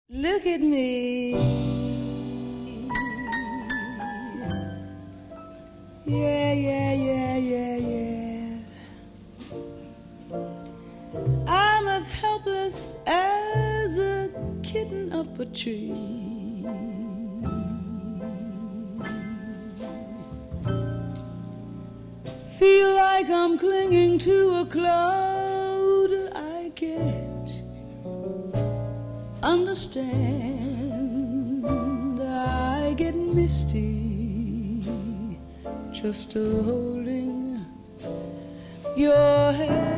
Look at me. Yeah, yeah, yeah, yeah, yeah. I'm as helpless as a kitten up a tree. Feel like I'm clinging to a cloud I can't understand. I get misty just holding your hand.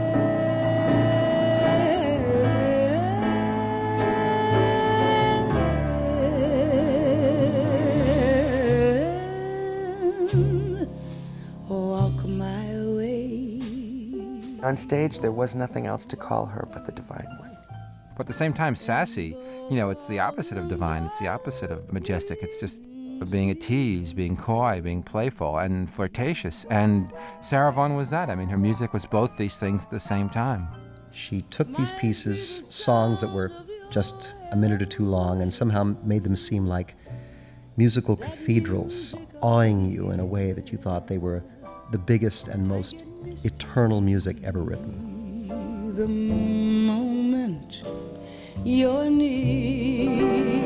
Walk my way. On stage, there was nothing else to call her but the Divine One. But at the same time, sassy, it's the opposite of divine. It's the opposite of majestic. It's just being a tease, being coy, being playful, and flirtatious. And Sarah Vaughan was that. I mean, her music was both these things at the same time. She took these pieces, songs that were just a minute or two long, and somehow made them seem like musical cathedrals, awing you in a way that you thought they were the biggest and most eternal music ever written. The moment you're near.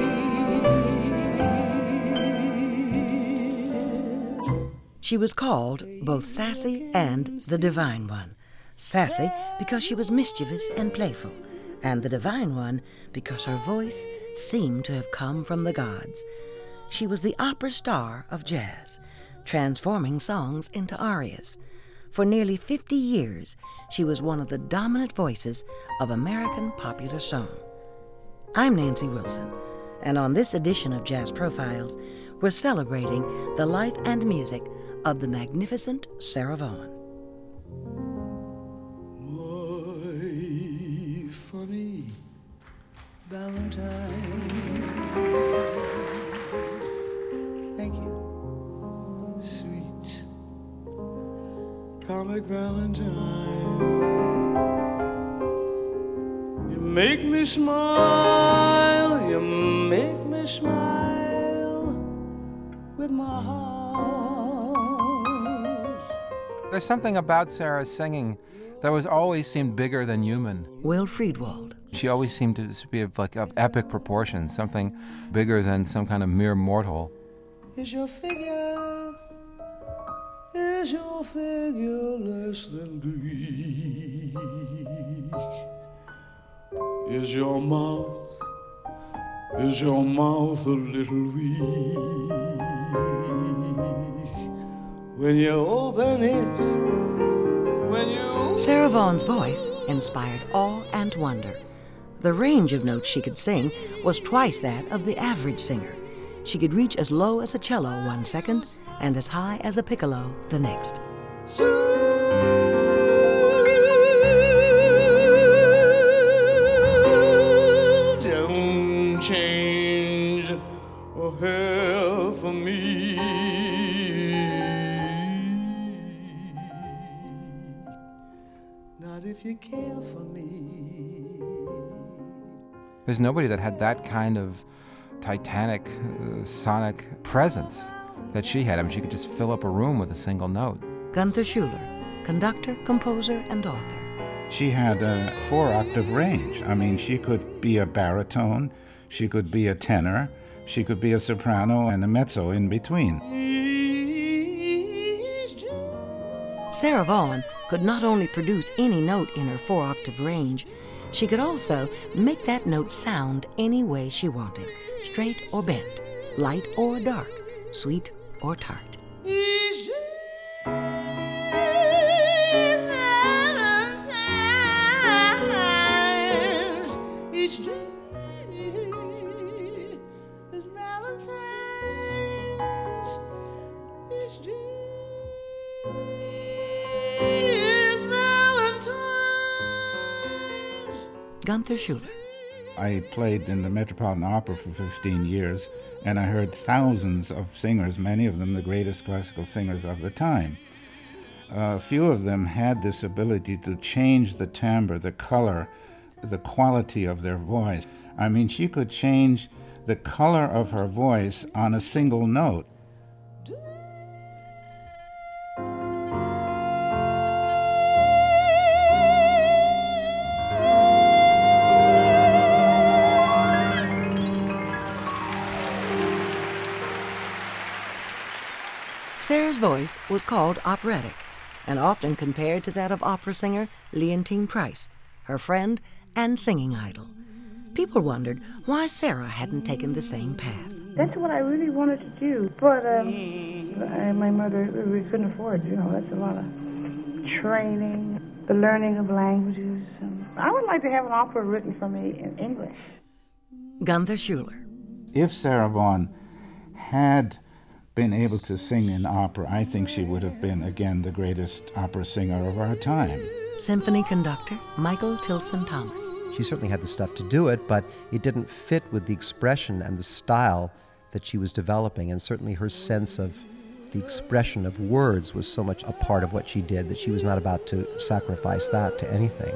She was called both Sassy and the Divine One. Sassy because she was mischievous and playful, and the Divine One because her voice seemed to have come from the gods. She was the opera star of jazz, transforming songs into arias. For nearly 50 years, she was one of the dominant voices of American popular song. I'm Nancy Wilson, and on this edition of Jazz Profiles, we're celebrating the life and music of the magnificent Sarah Vaughan. My funny Valentine. Thank you. Sweet comic Valentine. You make me smile, you make me smile with my heart. There's something about Sarah's singing that was always seemed bigger than human. Will Friedwald. She always seemed to be of epic proportions, something bigger than some kind of mere mortal. Is your figure less than Greek? Is your mouth a little weak? When you open it, Sarah Vaughan's voice inspired awe and wonder. The range of notes she could sing was twice that of the average singer. She could reach as low as a cello one second and as high as a piccolo the next. Don't change a hair for me. Not if you care for me. There's nobody that had that kind of titanic sonic presence that she had. I mean, she could just fill up a room with a single note. Gunther Schuller, conductor, composer, and author. She had a 4-octave range. I mean, she could be a baritone, she could be a tenor, she could be a soprano and a mezzo in between. Sarah Vaughan could not only produce any note in her 4-octave range, she could also make that note sound any way she wanted, straight or bent, light or dark, sweet or tart. Gunther Schuller. I played in the Metropolitan Opera for 15 years, and I heard thousands of singers, many of them the greatest classical singers of the time. A few of them had this ability to change the timbre, the color, the quality of their voice. I mean, she could change the color of her voice on a single note. Sarah's voice was called operatic and often compared to that of opera singer Leontine Price, her friend and singing idol. People wondered why Sarah hadn't taken the same path. That's what I really wanted to do, but my mother, we couldn't afford, that's a lot of training, the learning of languages. I would like to have an opera written for me in English. Gunther Schuller. If Sarah Vaughan had been able to sing in opera, I think she would have been, again, the greatest opera singer of our time. Symphony conductor Michael Tilson Thomas. She certainly had the stuff to do it, but it didn't fit with the expression and the style that she was developing, and certainly her sense of the expression of words was so much a part of what she did that she was not about to sacrifice that to anything.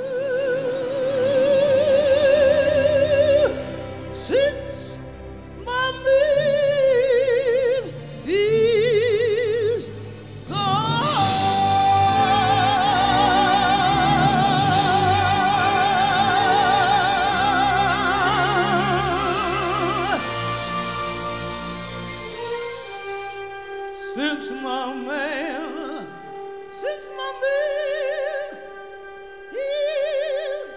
Since my man is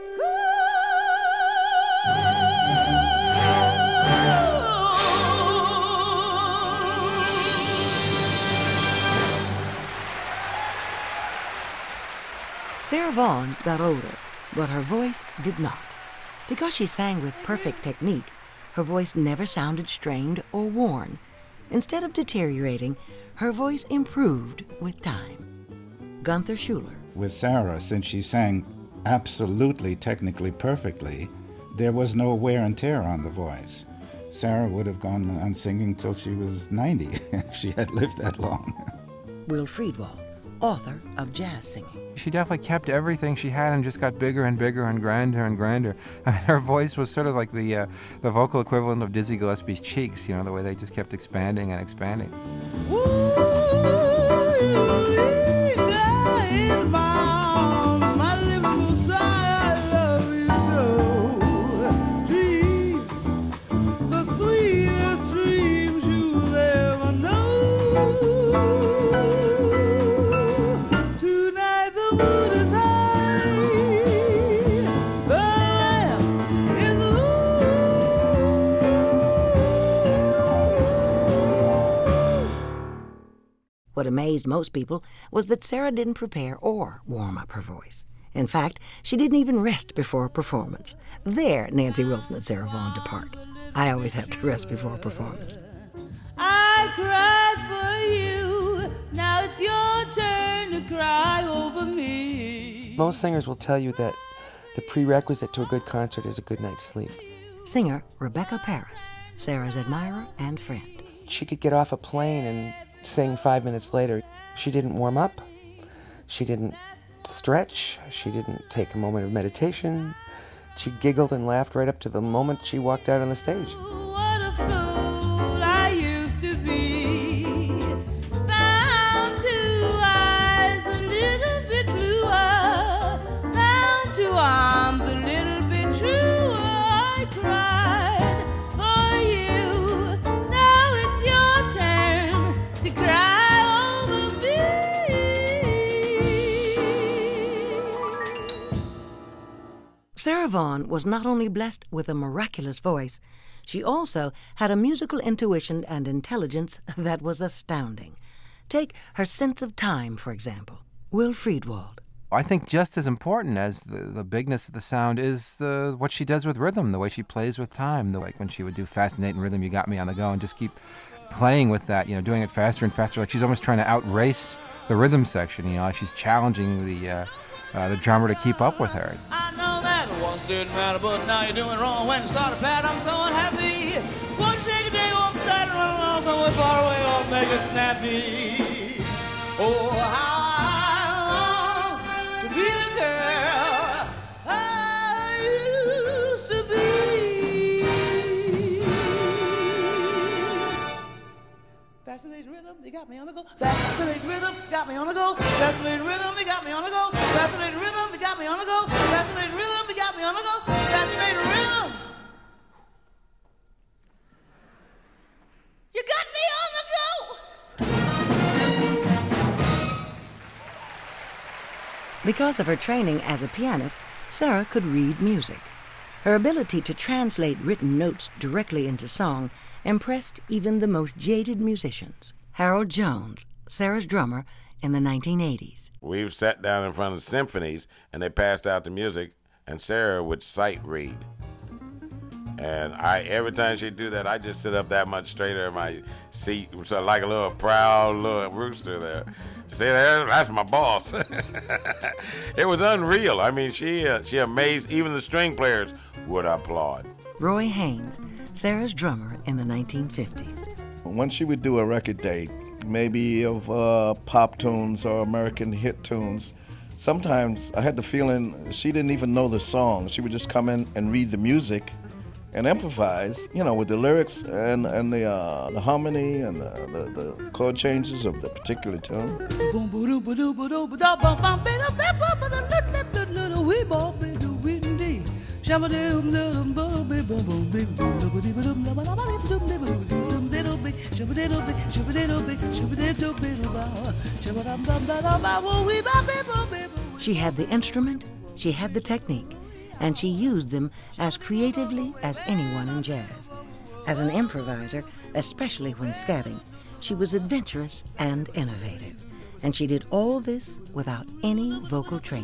Sarah Vaughan got older, but her voice did not. Because she sang with perfect technique, her voice never sounded strained or worn. Instead of deteriorating, her voice improved with time. Gunther Schuller. With Sarah, since she sang absolutely technically perfectly, there was no wear and tear on the voice. Sarah would have gone on singing till she was 90 if she had lived that long. Will Friedwald, author of jazz singing. She definitely kept everything she had and just got bigger and bigger and grander and grander. I mean, her voice was sort of like the vocal equivalent of Dizzy Gillespie's cheeks, you know, the way they just kept expanding and expanding. What amazed most people was that Sarah didn't prepare or warm up her voice. In fact, she didn't even rest before a performance. There, Nancy Wilson and Sarah Vaughan depart. I always have to rest before a performance. I cried for you, now it's your turn to cry over me. Most singers will tell you that the prerequisite to a good concert is a good night's sleep. Singer Rebecca Paris, Sarah's admirer and friend. She could get off a plane and sing 5 minutes later. She didn't warm up. She didn't stretch. She didn't take a moment of meditation. She giggled and laughed right up to the moment she walked out on the stage. What a fool I used to be. Found two eyes a little bit bluer. Found two arms a little bit truer. I cried for you. Now it's your turn to cry over me. Sarah Vaughan was not only blessed with a miraculous voice, she also had a musical intuition and intelligence that was astounding. Take her sense of time, for example. Will Friedwald. I think just as important as the bigness of the sound is what she does with rhythm, the way she plays with time. Like when she would do Fascinating Rhythm, You Got Me on the Go, and just keep playing with that, you know, doing it faster and faster. Like she's almost trying to outrace the rhythm section, you know, like she's challenging the drummer to keep up with her. I know that once didn't matter, but now you're doing wrong. When you start a pat, I'm so unhappy. One shake a day off, side and run along somewhere far away, off, make it snappy. Oh, how I long to be the girl I used to be. got me on the go. Fascinating rhythm, got me on the go. Fascinating rhythm, it got me on the go. Fascinating rhythm, it got me on the go. Fascinating rhythm, it got me on the go. Fascinating rhythm. You got me on the go. Because of her training as a pianist, Sarah could read music. Her ability to translate written notes directly into song impressed even the most jaded musicians. Harold Jones, Sarah's drummer in the 1980s. We've sat down in front of symphonies and they passed out the music and Sarah would sight read. And every time she'd do that, I just sit up that much straighter in my seat, so like a little proud little rooster there. See, that's my boss. It was unreal. I mean, she amazed. Even the string players would applaud. Roy Haynes, Sarah's drummer in the 1950s. When she would do a record day, maybe of pop tunes or American hit tunes, sometimes I had the feeling she didn't even know the song. She would just come in and read the music and improvise, with the lyrics and the harmony and the chord changes of the particular tune. She had the instrument, she had the technique, and she used them as creatively as anyone in jazz. As an improviser, especially when scatting, she was adventurous and innovative. And she did all this without any vocal training.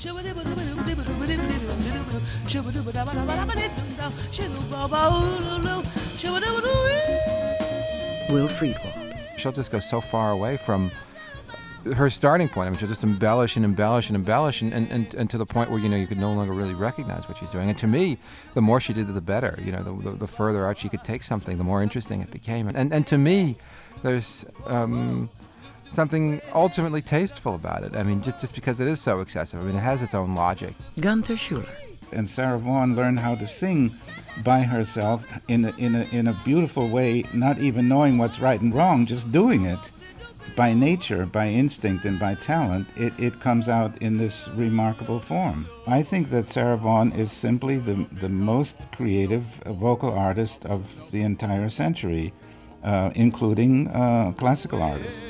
Will Friedwald. She'll just go so far away from her starting point. I mean, she'll just embellish and embellish and embellish and to the point where, you could no longer really recognize what she's doing. And to me, the more she did, the better. The further out she could take something, the more interesting it became. And to me, there's something ultimately tasteful about it. I mean, just because it is so excessive. I mean, it has its own logic. Gunther Schuller. And Sarah Vaughan learned how to sing by herself in a beautiful way, not even knowing what's right and wrong, just doing it. By nature, by instinct, and by talent, it comes out in this remarkable form. I think that Sarah Vaughan is simply the most creative vocal artist of the entire century, including classical artists.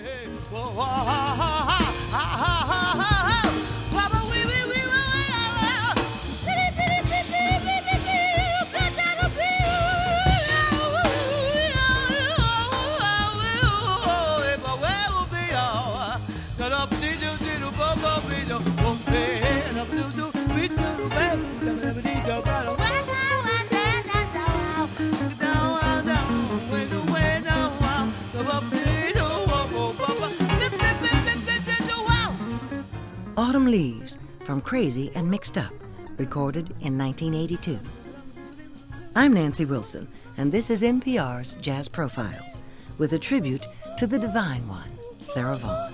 Autumn Leaves from Crazy and Mixed Up, recorded in 1982. I'm Nancy Wilson, and this is NPR's Jazz Profiles, with a tribute to the Divine One, Sarah Vaughan.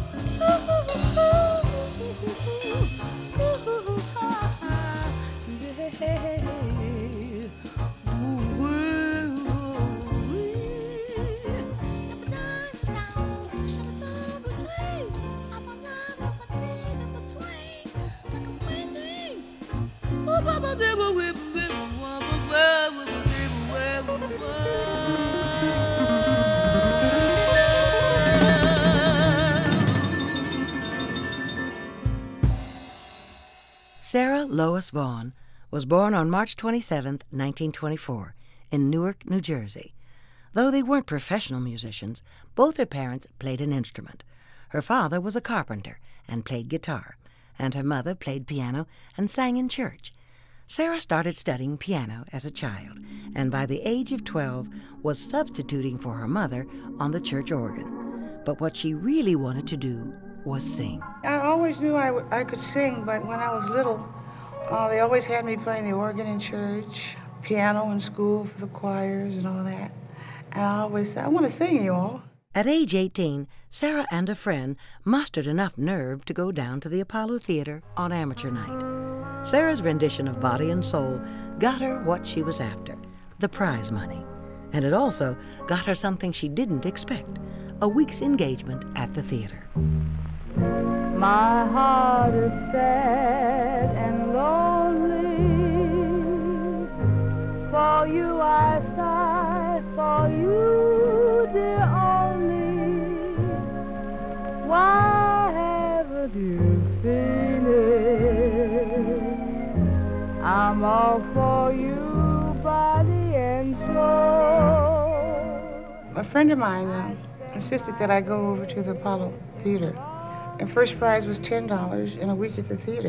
Sarah Lois Vaughan was born on March 27, 1924, in Newark, New Jersey. Though they weren't professional musicians, both her parents played an instrument. Her father was a carpenter and played guitar, and her mother played piano and sang in church. Sarah started studying piano as a child, and by the age of 12 was substituting for her mother on the church organ. But what she really wanted to do was sing. I always knew I could sing, but when I was little, they always had me playing the organ in church, piano in school for the choirs and all that. And I always said, I want to sing, you all. At age 18, Sarah and a friend mustered enough nerve to go down to the Apollo Theater on amateur night. Sarah's rendition of Body and Soul got her what she was after, the prize money. And it also got her something she didn't expect, a week's engagement at the theater. My heart is sad and lonely. For you I sigh, for you, dear, only. Why haven't you seen it? I'm all for you, body and soul. A friend of mine insisted that I go over to the Apollo Theater. And first prize was $10 and a week at the theater.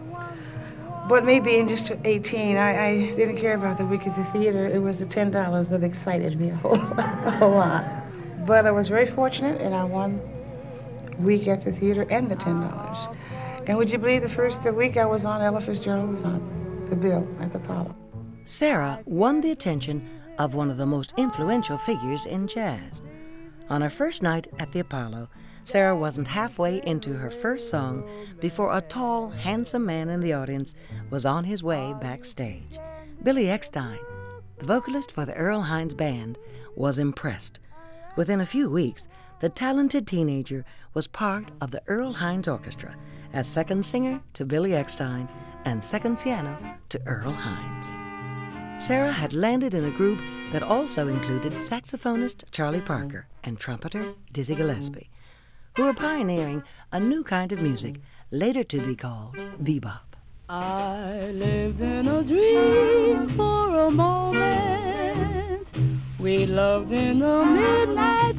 But me being just 18, I didn't care about the week at the theater. It was the $10 that excited me a whole lot. But I was very fortunate, and I won week at the theater and the $10. And would you believe the first week I was on, Ella Fitzgerald was on the bill at the Apollo. Sarah won the attention of one of the most influential figures in jazz. On her first night at the Apollo, Sarah wasn't halfway into her first song before a tall, handsome man in the audience was on his way backstage. Billy Eckstine, the vocalist for the Earl Hines Band, was impressed. Within a few weeks, the talented teenager was part of the Earl Hines Orchestra as second singer to Billy Eckstine and second piano to Earl Hines. Sarah had landed in a group that also included saxophonist Charlie Parker and trumpeter Dizzy Gillespie, who were pioneering a new kind of music later to be called bebop. I lived in a dream for a moment. We loved in the midnight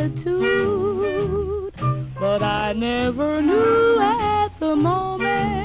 solitude, but I never knew at the moment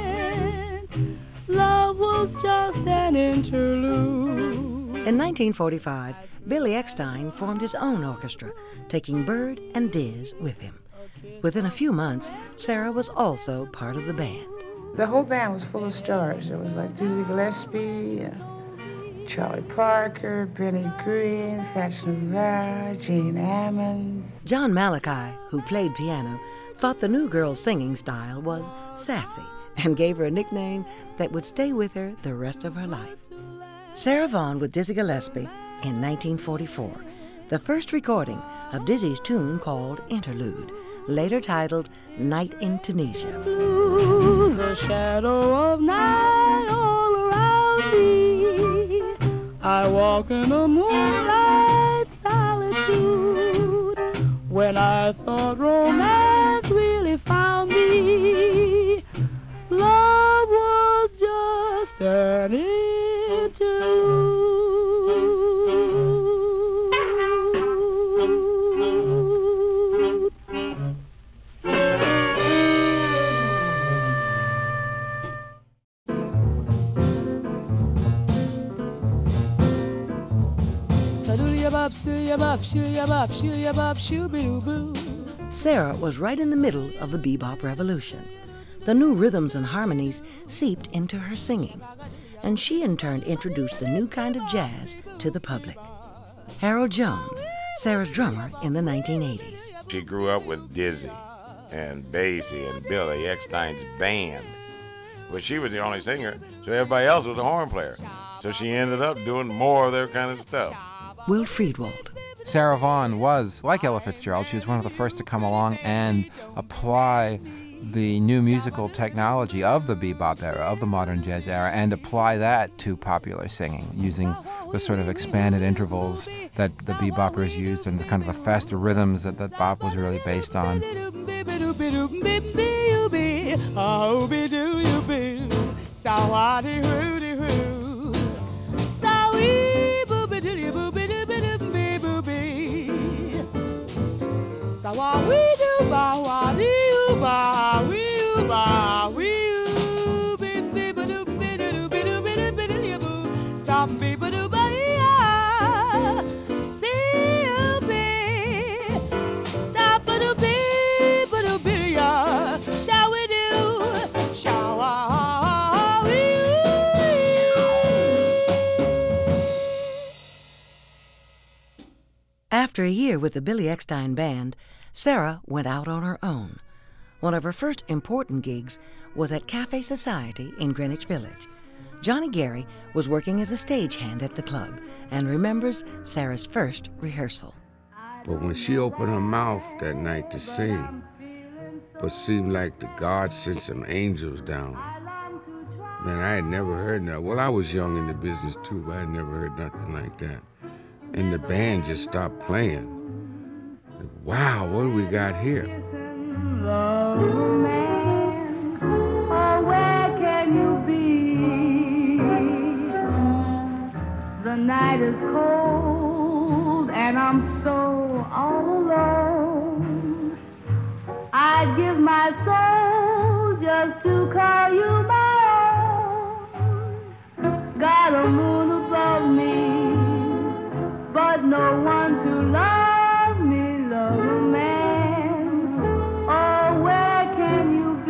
love was just an interlude. In 1945, Billy Eckstine formed his own orchestra, taking Bird and Diz with him. Within a few months, Sarah was also part of the band. The whole band was full of stars. It was like Dizzy Gillespie, Charlie Parker, Benny Green, Fats Navarro, Gene Ammons. John Malachi, who played piano, thought the new girl's singing style was sassy and gave her a nickname that would stay with her the rest of her life. Sarah Vaughan with Dizzy Gillespie in 1944, the first recording of Dizzy's tune called Interlude, later titled Night in Tunisia. The shadow of night all around me, I walk in a moonlight solitude. When I thought romance really found me, love was just an interlude. Sarah was right in the middle of the bebop revolution. The new rhythms and harmonies seeped into her singing, and she in turn introduced the new kind of jazz to the public. Harold Jones, Sarah's drummer in the 1980s. She grew up with Dizzy and Basie and Billy Eckstine's band. But she was the only singer, so everybody else was a horn player. So she ended up doing more of their kind of stuff. Will Friedwald. Sarah Vaughan was, like Ella Fitzgerald, she was one of the first to come along and apply the new musical technology of the bebop era, of the modern jazz era, and apply that to popular singing, using the sort of expanded intervals that the beboppers used and the kind of the faster rhythms that the bop was really based on. After a year with the Billy Eckstine Band, Sarah went out on her own. One of her first important gigs was at Cafe Society in Greenwich Village. Johnny Gary was working as a stagehand at the club and remembers Sarah's first rehearsal. But when she opened her mouth that night to sing, but seemed like the God sent some angels down. Man, I had never heard that. Well, I was young in the business too, but I had never heard nothing like that. And the band just stopped playing. Like, wow, what do we got here? The night is cold and I'm so all alone. I'd give my soul just to call you my own. Got a moon above me, but no one to love me, love a man. Oh, where can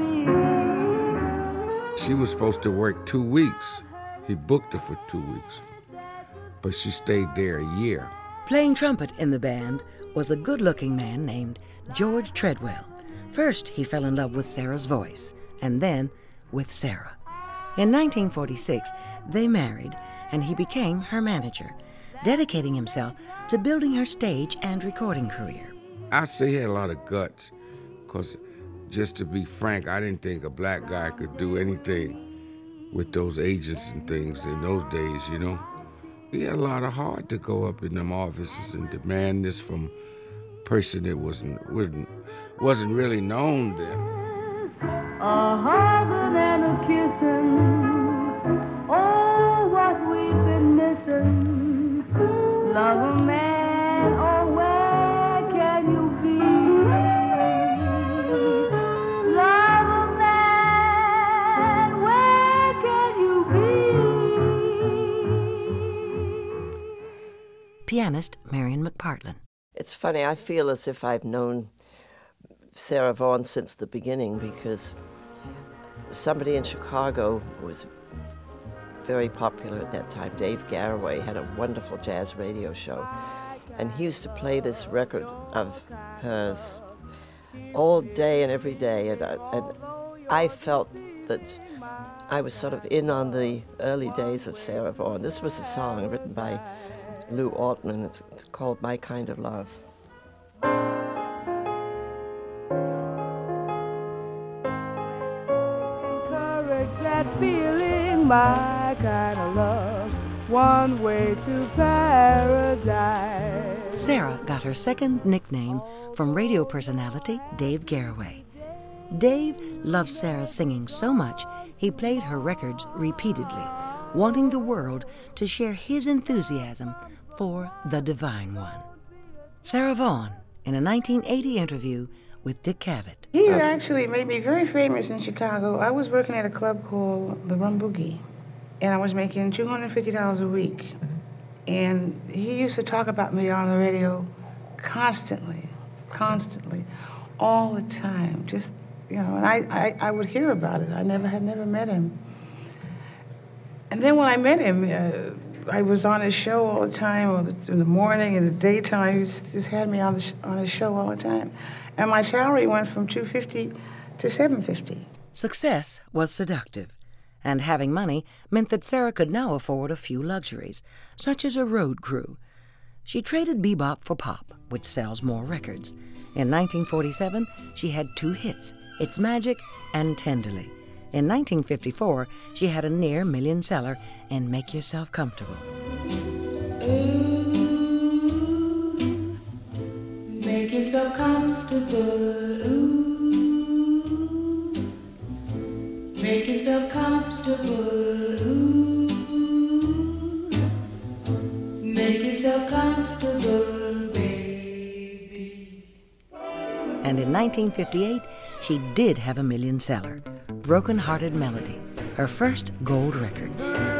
you be? She was supposed to work 2 weeks. He booked her for 2 weeks. But she stayed there a year. Playing trumpet in the band was a good-looking man named George Treadwell. First, he fell in love with Sarah's voice, and then with Sarah. In 1946, they married, and he became her manager, dedicating himself to building her stage and recording career. I say he had a lot of guts, because just to be frank, I didn't think a black guy could do anything with those agents and things in those days, you know. He had a lot of heart to go up in them offices and demand this from a person that wasn't really known then. A hugging and a kissing, oh, what we've been missing. Love a man, oh, where can you be? Love a man, where can you be? Pianist Marion McPartland. It's funny, I feel as if I've known Sarah Vaughan since the beginning, because somebody in Chicago who was very popular at that time, Dave Garroway, had a wonderful jazz radio show, and he used to play this record of hers all day and every day, and I felt that I was sort of in on the early days of Sarah Vaughan. This was a song written by Lou Altman. It's called My Kind of Love. Encourage that feeling, my kind of love, one way to paradise. Sarah got her second nickname from radio personality Dave Garroway. Dave loved Sarah's singing so much he played her records repeatedly, wanting the world to share his enthusiasm for the Divine One. Sarah Vaughan, in a 1980 interview with Dick Cavett. He actually made me very famous in Chicago. I was working at a club called the Rum Boogie, and I was making $250 a week. And he used to talk about me on the radio constantly, all the time. Just, you know, and I would hear about it. I had never met him. And then when I met him, I was on his show all the time, in the morning, in the daytime. He just had me on his show all the time. And my salary went from $250 to $750. Success was seductive, and having money meant that Sarah could now afford a few luxuries, such as a road crew. She traded bebop for pop, which sells more records. In 1947, she had 2 hits, It's Magic and Tenderly. In 1954, she had a near million seller in Make Yourself Comfortable. Ooh, make yourself comfortable. Ooh, make yourself comfortable. Ooh, make yourself comfortable, baby. And in 1958, she did have a million seller, Broken Hearted Melody, her first gold record.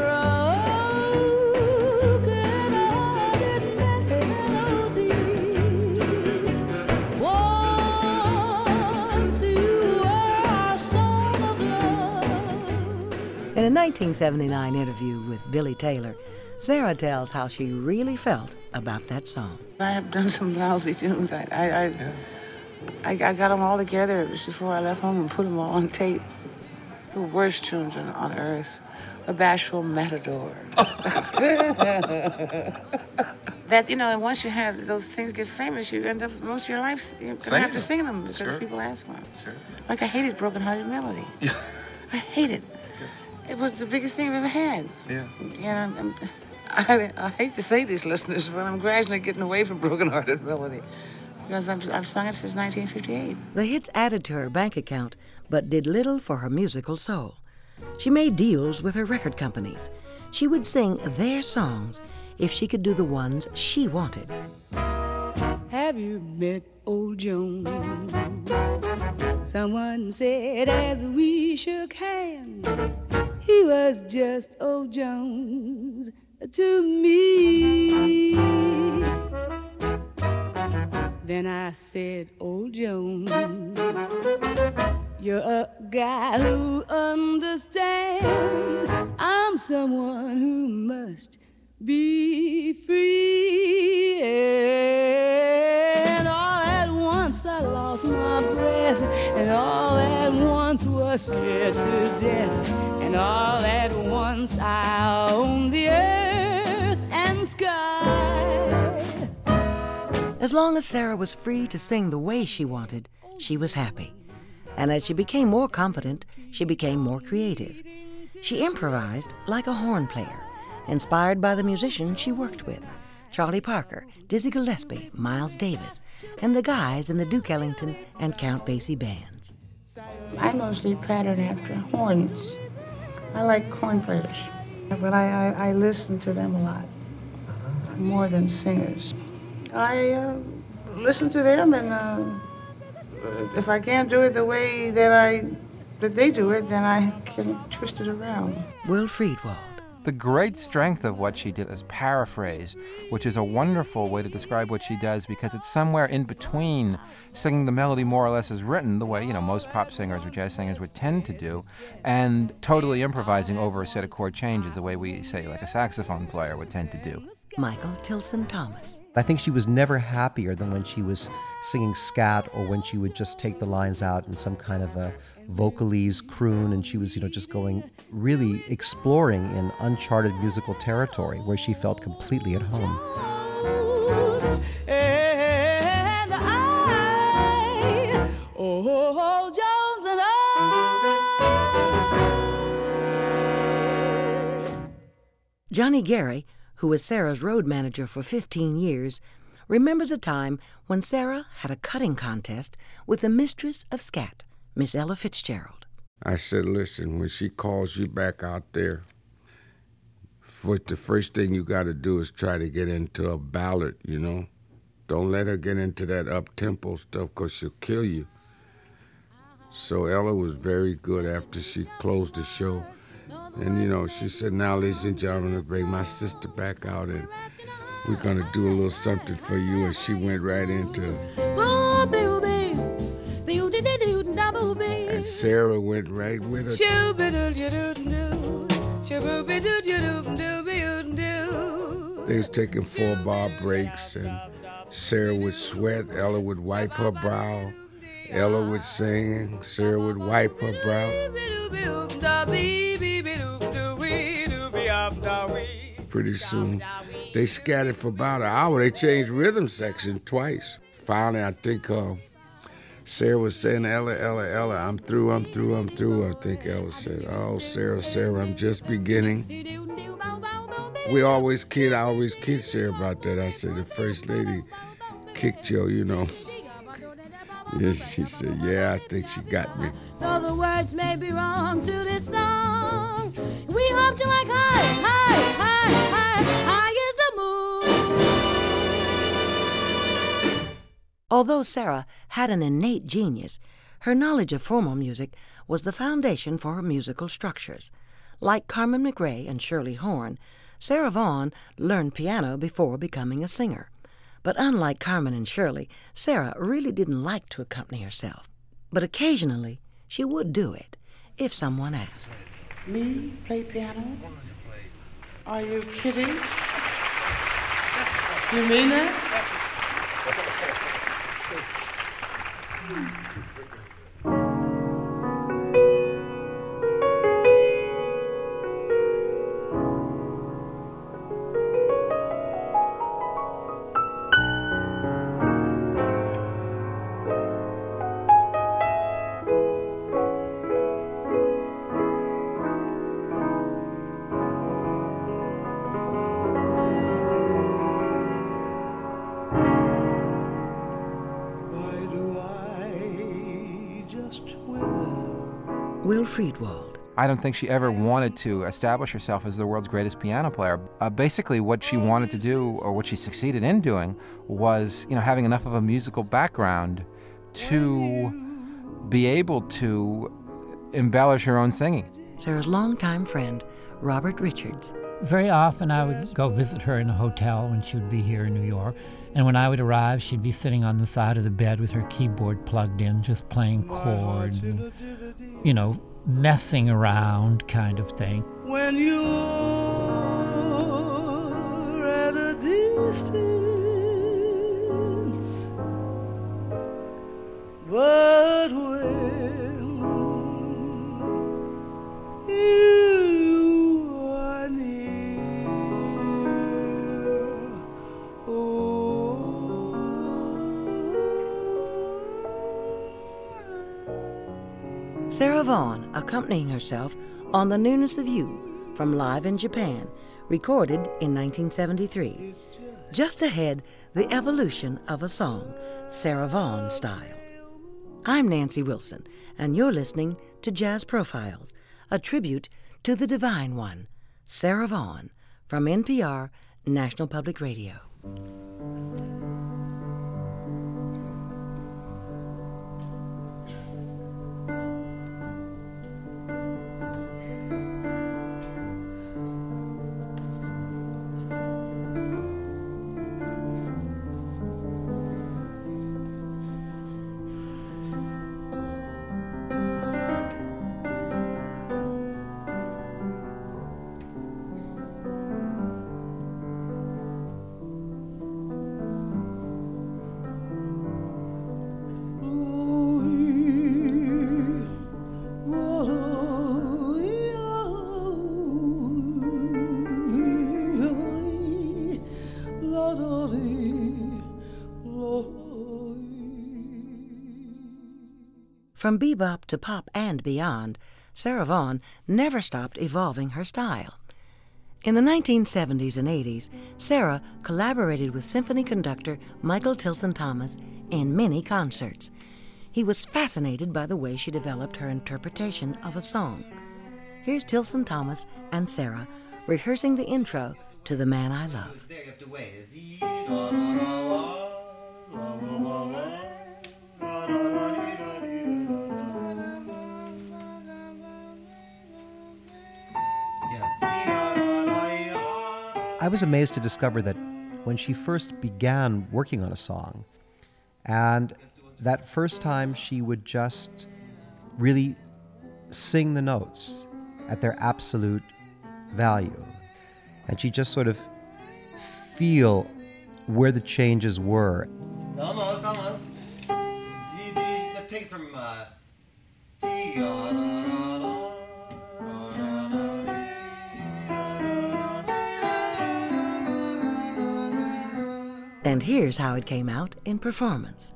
In a 1979 interview with Billy Taylor, Sarah tells how she really felt about that song. I have done some lousy tunes. I got them all together before I left home and put them all on tape. The worst tunes on earth. A Bashful Matador. that, once you have those things get famous, you end up most of your life you're going to have to sing them because people ask for them. Sure. Like I hated Broken Hearted Melody. Yeah. I hate it. It was the biggest thing I've ever had. Yeah. Yeah, I hate to say this, listeners, but I'm gradually getting away from Broken Hearted Melody because I've sung it since 1958. The hits added to her bank account, but did little for her musical soul. She made deals with her record companies. She would sing their songs if she could do the ones she wanted. Have you met old Jones? Someone said as we shook hands, he was just old Jones to me. Then I said, old Jones, you're a guy who understands I'm someone who must be free. And all at once I lost my breath, and all at once was scared to death, and all at once I owned the earth and sky. As long as Sarah was free to sing the way she wanted, she was happy. And as she became more confident, she became more creative. She improvised like a horn player, inspired by the musicians she worked with, Charlie Parker, Dizzy Gillespie, Miles Davis, and the guys in the Duke Ellington and Count Basie bands. I mostly pattern after horns. I like horn players, but I listen to them a lot, more than singers. I listen to them, and if I can't do it the way that they do it, then I can twist it around. Will Friedwald. The great strength of what she did is paraphrase, which is a wonderful way to describe what she does because it's somewhere in between singing the melody more or less as written, the way, most pop singers or jazz singers would tend to do, and totally improvising over a set of chord changes, the way we say, like a saxophone player would tend to do. Michael Tilson Thomas. I think she was never happier than when she was singing scat or when she would just take the lines out in some kind of a vocalese croon, and she was, just going, really exploring in uncharted musical territory where she felt completely at home. And I, oh, Jones and I. Johnny Gary, who was Sarah's road manager for 15 years, remembers a time when Sarah had a cutting contest with the mistress of scat, Miss Ella Fitzgerald. I said, listen, when she calls you back out there, the first thing you got to do is try to get into a ballad, Don't let her get into that up-tempo stuff because she'll kill you. So Ella was very good after she closed the show. And, she said, now, ladies and gentlemen, I'll bring my sister back out and we're going to do a little something for you. And she went right into and Sarah went right with her. They was taking 4-bar breaks, and Sarah would sweat, Ella would wipe her brow. Ella would sing, Sarah would wipe her brow. Pretty soon, they scattered for about an hour. They changed rhythm section twice. Finally, I think Sarah was saying, Ella, I'm through. I think Ella said, oh, Sarah, I'm just beginning. I always kid Sarah about that. I said, the first lady kicked you, Yes, she said, yeah, I think she got me. Though the words may be wrong to this song, we hope to like high is the moon. Although Sarah had an innate genius, her knowledge of formal music was the foundation for her musical structures. Like Carmen McRae and Shirley Horn, Sarah Vaughan learned piano before becoming a singer. But unlike Carmen and Shirley, Sarah really didn't like to accompany herself. But occasionally, she would do it, if someone asked. Me play piano? Are you kidding? You mean that? Will Friedwald. I don't think she ever wanted to establish herself as the world's greatest piano player. Basically, what she wanted to do, or what she succeeded in doing, was, having enough of a musical background to be able to embellish her own singing. Sarah's longtime friend, Robert Richards. Very often I would go visit her in a hotel when she would be here in New York. And when I would arrive, she'd be sitting on the side of the bed with her keyboard plugged in, just playing chords and, messing around kind of thing. When you're at a distance, but when you are near, Sarah Vaughan accompanying herself on The Newness of You from Live in Japan, recorded in 1973. Just ahead, the evolution of a song, Sarah Vaughan style. I'm Nancy Wilson, and you're listening to Jazz Profiles, a tribute to the Divine One, Sarah Vaughan, from NPR, National Public Radio. From bebop to pop and beyond, Sarah Vaughan never stopped evolving her style. In the 1970s and 80s, Sarah collaborated with symphony conductor Michael Tilson Thomas in many concerts. He was fascinated by the way she developed her interpretation of a song. Here's Tilson Thomas and Sarah rehearsing the intro to The Man I Love. I was amazed to discover that when she first began working on a song, and that first time she would just really sing the notes at their absolute value. And she'd just sort of feel where the changes were. Almost. Take it from And here's how it came out in performance.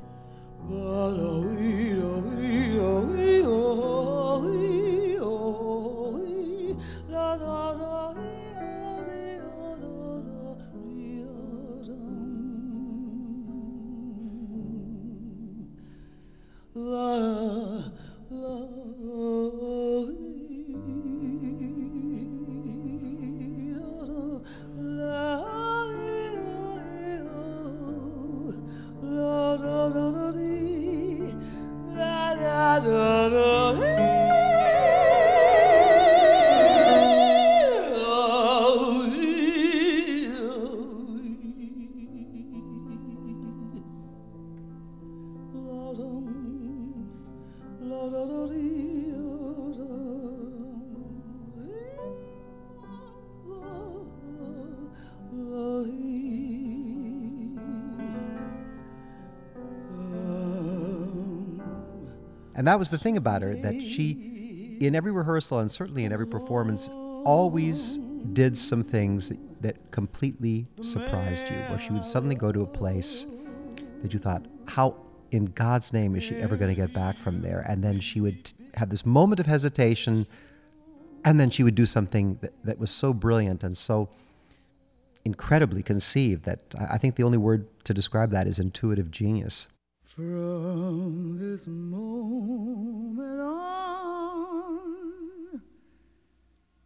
And that was the thing about her, that she, in every rehearsal and certainly in every performance, always did some things that completely surprised you, where she would suddenly go to a place that you thought, how in God's name is she ever going to get back from there? And then she would have this moment of hesitation, and then she would do something that was so brilliant and so incredibly conceived that I think the only word to describe that is intuitive genius. From this moment on,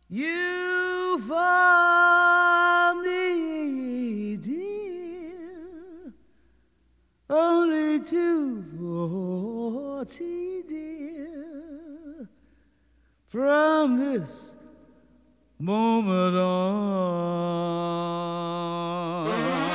you for me, dear, only 240, dear, from this moment on,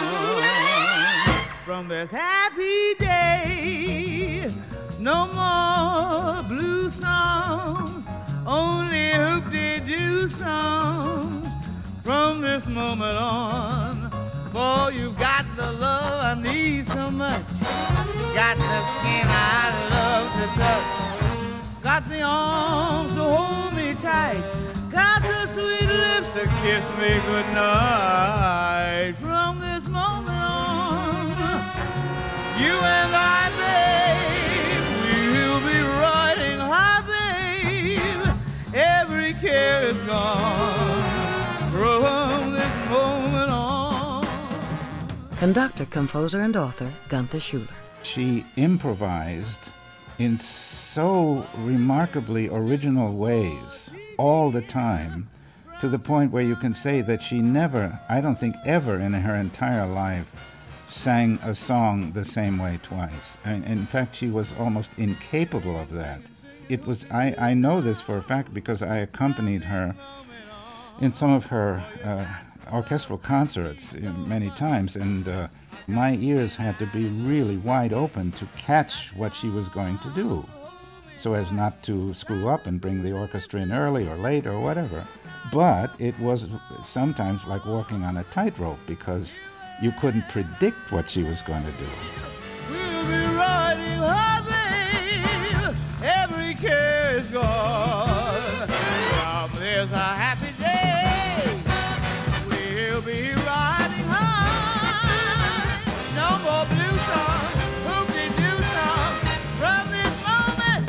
from this happy day, no more blue songs, only hoop-de-doo songs, from this moment on, for you got the love I need so much, got the skin I love to touch, got the arms to hold me tight, got the sweet lips to kiss me goodnight. From this moment on, you and I, babe, we'll be riding high, babe. Every care is gone from this moment on. Conductor, composer, and author Gunther Schuller. She improvised in so remarkably original ways all the time, to the point where you can say that she never, I don't think ever in her entire life, sang a song the same way twice. In fact, she was almost incapable of that. It was, I know this for a fact because I accompanied her in some of her orchestral concerts many times, and my ears had to be really wide open to catch what she was going to do, so as not to screw up and bring the orchestra in early or late or whatever. But it was sometimes like walking on a tightrope because you couldn't predict what she was going to do. We'll be riding high, babe. Every care is gone. From this a happy day, we'll be riding high. No more blue songs, hoop-de-doo songs. From this moment,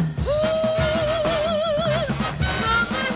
from this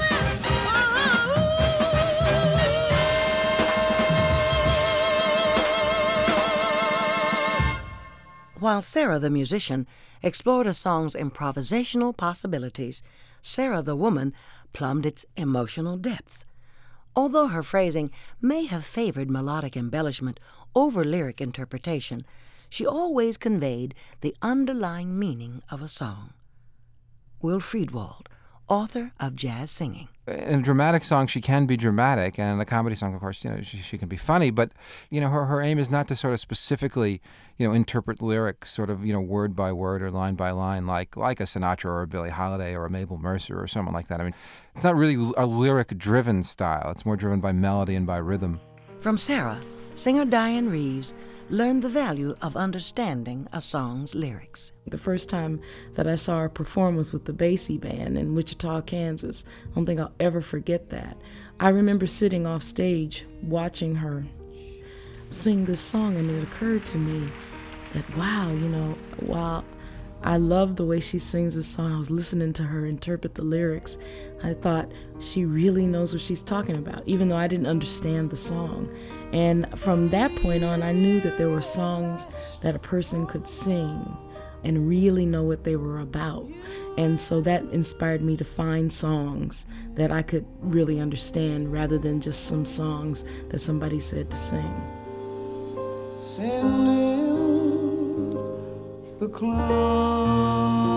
moment, While Sarah the musician explored a song's improvisational possibilities, Sarah the woman plumbed its emotional depth. Although her phrasing may have favored melodic embellishment over lyric interpretation, she always conveyed the underlying meaning of a song. Will Friedwald, author of Jazz Singing. In a dramatic song, she can be dramatic, and in a comedy song, of course, she can be funny. But her aim is not to sort of specifically, interpret lyrics, sort of, word by word or line by line, like a Sinatra or a Billie Holiday or a Mabel Mercer or someone like that. I mean, it's not really a lyric-driven style. It's more driven by melody and by rhythm. From Sarah, singer Diane Reeves learned the value of understanding a song's lyrics. The first time that I saw her perform was with the Basie Band in Wichita, Kansas. I don't think I'll ever forget that. I remember sitting off stage watching her sing this song, and it occurred to me that, wow, while I love the way she sings this song, I was listening to her interpret the lyrics. I thought, she really knows what she's talking about, even though I didn't understand the song. And from that point on, I knew that there were songs that a person could sing and really know what they were about. And so that inspired me to find songs that I could really understand rather than just some songs that somebody said to sing. Send in the clouds.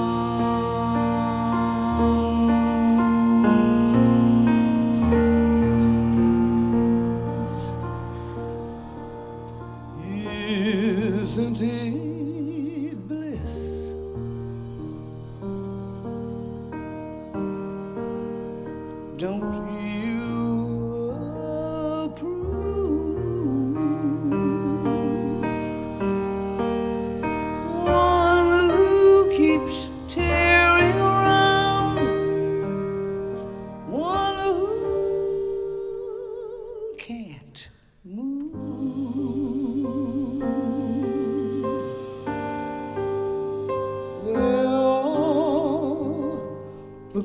Isn't it bliss? Don't you approve? One who keeps tearing around, one who can't move. The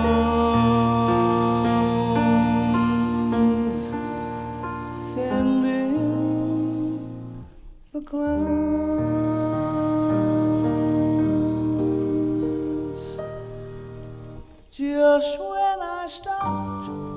clouds, send in the clouds. Just when I stopped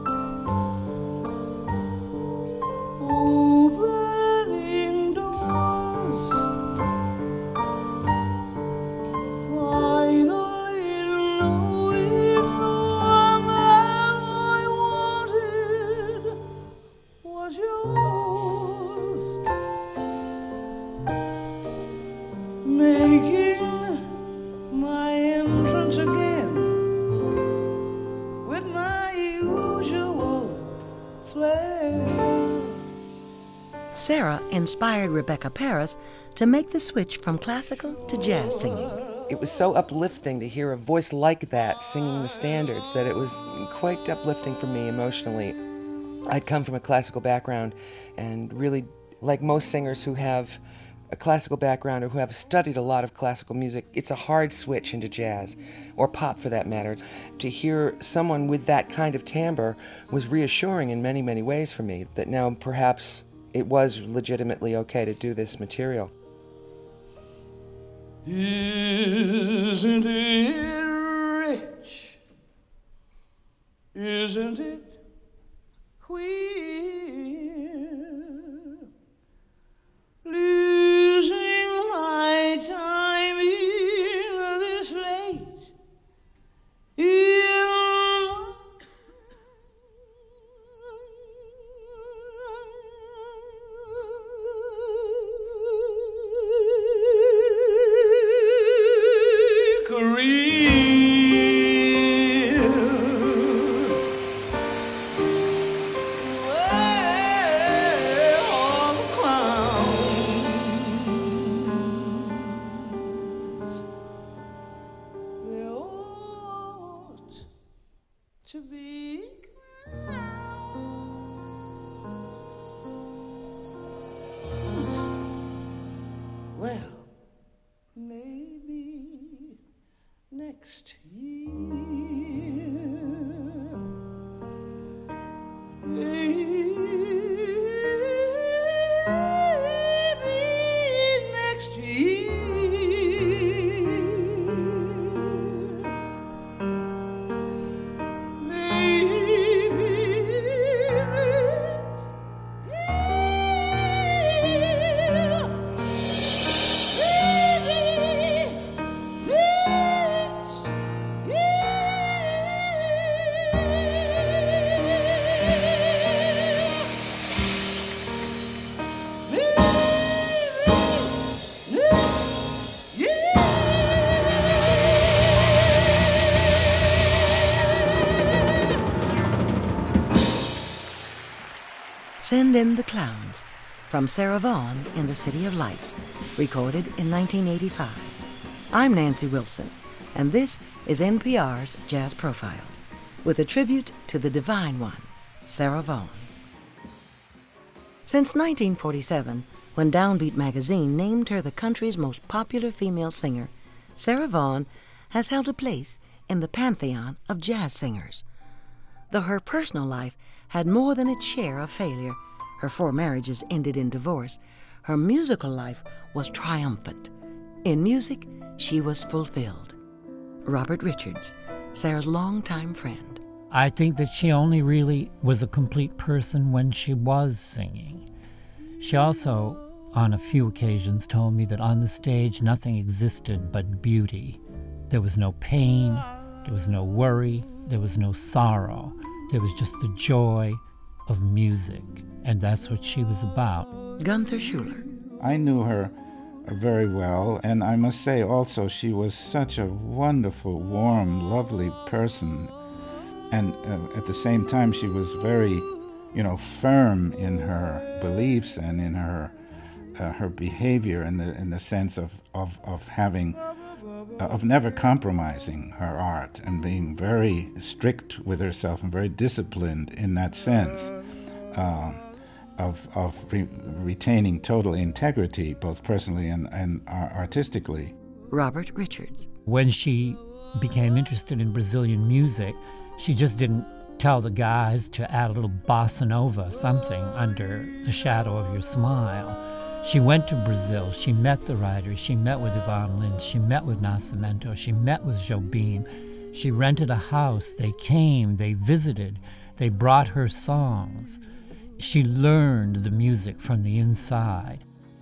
inspired Rebecca Paris to make the switch from classical to jazz singing. It was so uplifting to hear a voice like that singing the standards that it was quite uplifting for me emotionally. I'd come from a classical background, and really, like most singers who have a classical background or who have studied a lot of classical music, it's a hard switch into jazz, or pop for that matter. To hear someone with that kind of timbre was reassuring in many, many ways for me, that now perhaps it was legitimately okay to do this material. Isn't it rich? Isn't it queer? Losing my time here this late in career. Well, all the clowns, they ought to be clowns. Well, maybe next year. Maybe next year. Maybe next Send in the Clowns, from Sarah Vaughan in the City of Lights, recorded in 1985. I'm Nancy Wilson, and this is NPR's Jazz Profiles, with a tribute to the Divine One, Sarah Vaughan. Since 1947, when Downbeat magazine named her the country's most popular female singer, Sarah Vaughan has held a place in the pantheon of jazz singers. Though her personal life had more than its share of failure, her 4 marriages ended in divorce, her musical life was triumphant. In music, she was fulfilled. Robert Richards, Sarah's longtime friend. I think that she only really was a complete person when she was singing. She also, on a few occasions, told me that on the stage nothing existed but beauty. There was no pain, there was no worry, there was no sorrow. There was just the joy of music, and that's what she was about. Gunther Schuller. I knew her very well, and I must say also she was such a wonderful, warm, lovely person. And at the same time, she was very, firm in her beliefs and in her behavior, in the sense of having. Of never compromising her art and being very strict with herself and very disciplined in that sense, of retaining total integrity, both personally and artistically. Robert Richards. When she became interested in Brazilian music, she just didn't tell the guys to add a little bossa nova, something, under the shadow of your smile. She went to Brazil, she met the writers, she met with Ivan Lins, she met with Nascimento, she met with Jobim. She rented a house, they came, they visited, they brought her songs. She learned the music from the inside.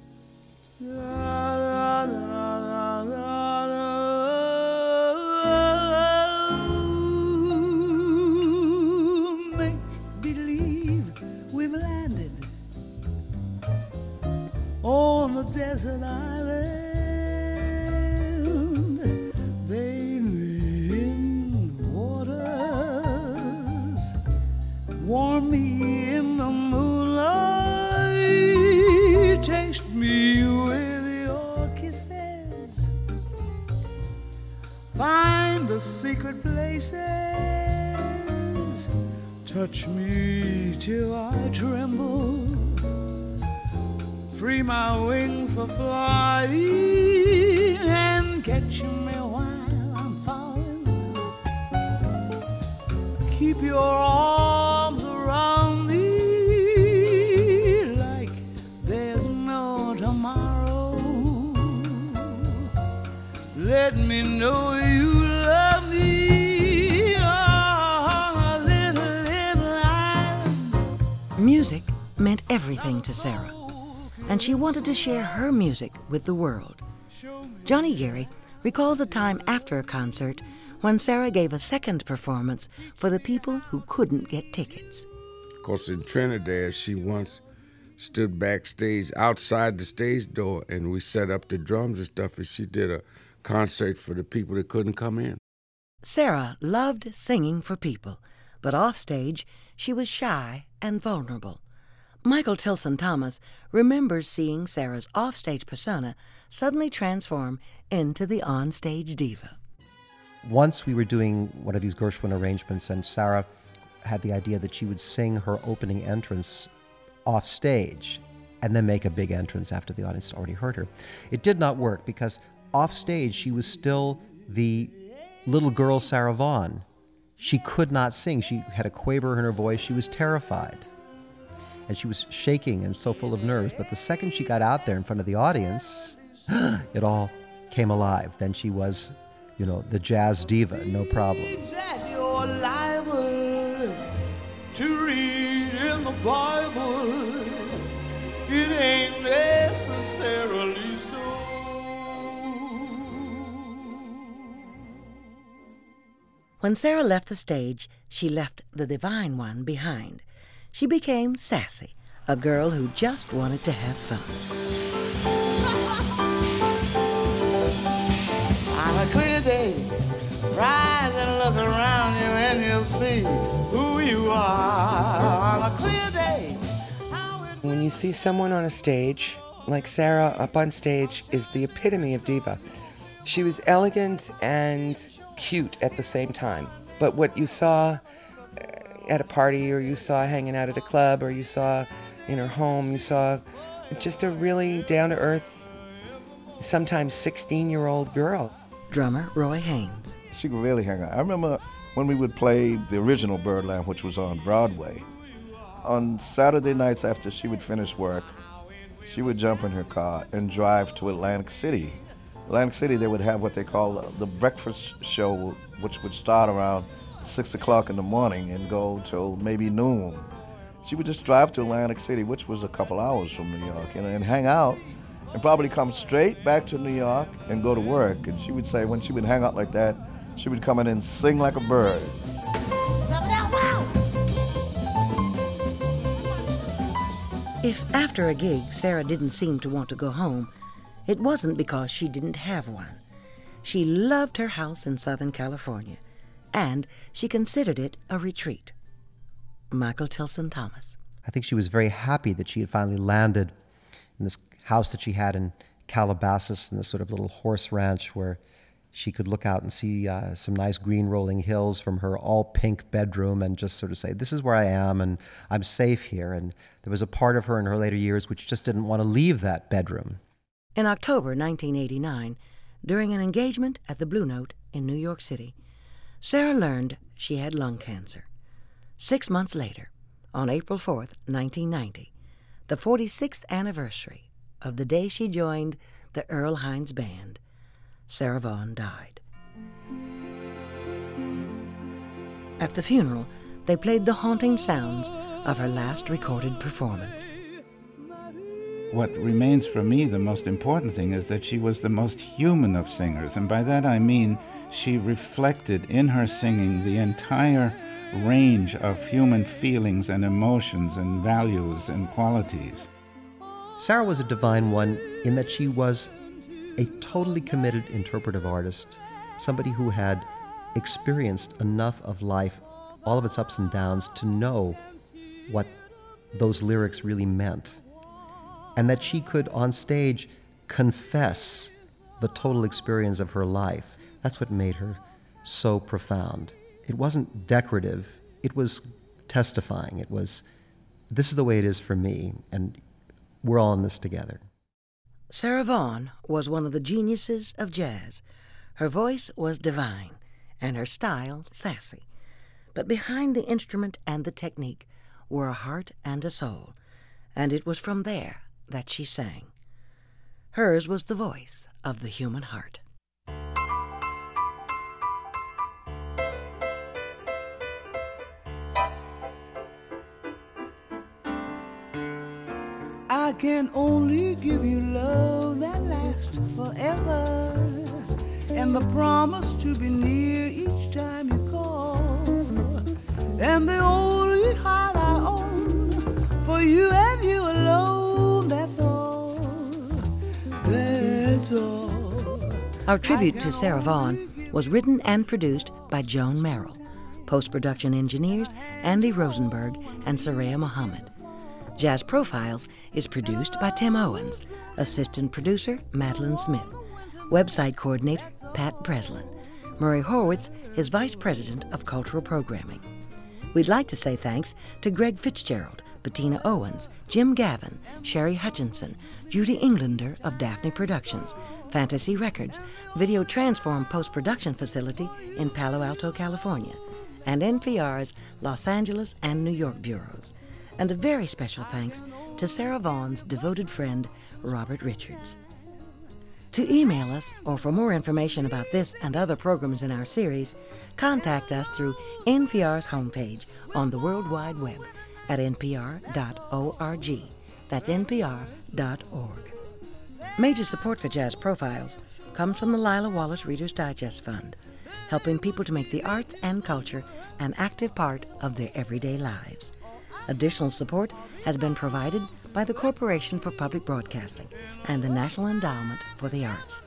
Make believe we've landed on a desert island, bathing in the waters, warm me in the moonlight, secret places. Touch me till I tremble. Free my wings for flying and catch me while I'm falling. Keep your arms around me like there's no tomorrow. Let me know you love me. Oh, little island. Music meant everything to Sarah, and she wanted to share her music with the world. Johnny Geary recalls a time after a concert when Sarah gave a second performance for the people who couldn't get tickets. Of course, in Trinidad, she once stood backstage outside the stage door, and we set up the drums and stuff, and she did a concert for the people that couldn't come in. Sarah loved singing for people, but offstage she was shy and vulnerable. Michael Tilson Thomas remembers seeing Sarah's offstage persona suddenly transform into the onstage diva. Once we were doing one of these Gershwin arrangements, and Sarah had the idea that she would sing her opening entrance off stage and then make a big entrance after the audience already heard her. It did not work because off stage she was still the little girl Sarah Vaughan. She could not sing. She had a quaver in her voice. She was terrified. And she was shaking and so full of nerves. But the second she got out there in front of the audience, it all came alive. Then she was, the jazz diva, no problem. That you're liable to read in the Bible, it ain't necessarily so. When Sarah left the stage, she left the Divine One behind. She became Sassy, a girl who just wanted to have fun. On a clear day, rise and look around you and you'll see who you are. On a clear day. When you see someone on a stage, like Sarah up on stage, is the epitome of diva. She was elegant and cute at the same time. But what you saw at a party, or you saw hanging out at a club, or you saw in her home, you saw just a really down-to-earth, sometimes 16-year-old girl. Drummer Roy Haynes. She could really hang out. I remember when we would play the original Birdland, which was on Broadway. On Saturday nights after she would finish work, she would jump in her car and drive to Atlantic City. Atlantic City, they would have what they call the breakfast show, which would start around 6 o'clock in the morning and go till maybe noon. She would just drive to Atlantic City, which was a couple hours from New York, and hang out and probably come straight back to New York and go to work. And she would say when she would hang out like that, she would come in and sing like a bird. If after a gig Sarah didn't seem to want to go home, it wasn't because she didn't have one. She loved her house in Southern California, and she considered it a retreat. Michael Tilson Thomas. I think she was very happy that she had finally landed in this house that she had in Calabasas, in this sort of little horse ranch where she could look out and see some nice green rolling hills from her all-pink bedroom and just sort of say, this is where I am and I'm safe here. And there was a part of her in her later years which just didn't want to leave that bedroom. In October 1989, during an engagement at the Blue Note in New York City, Sarah learned she had lung cancer. 6 months later, on April 4th, 1990, the 46th anniversary of the day she joined the Earl Hines Band, Sarah Vaughan died. At the funeral, they played the haunting sounds of her last recorded performance. What remains for me the most important thing is that she was the most human of singers, and by that I mean she reflected in her singing the entire range of human feelings and emotions and values and qualities. Sarah was a divine one in that she was a totally committed interpretive artist, somebody who had experienced enough of life, all of its ups and downs, to know what those lyrics really meant. And that she could, on stage, confess the total experience of her life. That's what made her so profound. It wasn't decorative, it was testifying. It was, this is the way it is for me, and we're all in this together. Sarah Vaughan was one of the geniuses of jazz. Her voice was divine, and her style sassy. But behind the instrument and the technique were a heart and a soul, and it was from there that she sang. Hers was the voice of the human heart. I can only give you love that lasts forever, and the promise to be near each time you call, and the only heart I own for you and you alone. That's all. That's all. Our tribute to Sarah Vaughan was written and produced by Joan Merrill. Post-production engineers Andy Rosenberg and Saraya Muhammad. Jazz Profiles is produced by Tim Owens. Assistant producer Madeline Smith. Website coordinator Pat Breslin. Murray Horwitz is Vice President of Cultural Programming. We'd like to say thanks to Greg Fitzgerald, Bettina Owens, Jim Gavin, Sherry Hutchinson, Judy Englander of Daphne Productions, Fantasy Records, Video Transform Post-Production Facility in Palo Alto, California, and NPR's Los Angeles and New York bureaus. And a very special thanks to Sarah Vaughan's devoted friend, Robert Richards. To email us, or for more information about this and other programs in our series, contact us through NPR's homepage on the World Wide Web at npr.org. That's npr.org. Major support for Jazz Profiles comes from the Lila Wallace Reader's Digest Fund, helping people to make the arts and culture an active part of their everyday lives. Additional support has been provided by the Corporation for Public Broadcasting and the National Endowment for the Arts.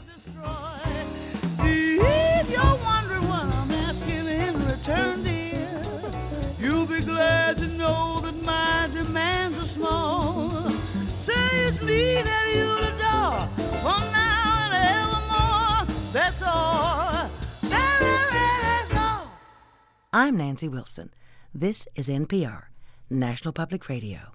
If you're wondering what I'm asking in return, dear, you'll be glad to know that my demands are small. Say it's me that you'll adore from now and evermore. That's all. That's all. I'm Nancy Wilson. This is NPR, National Public Radio.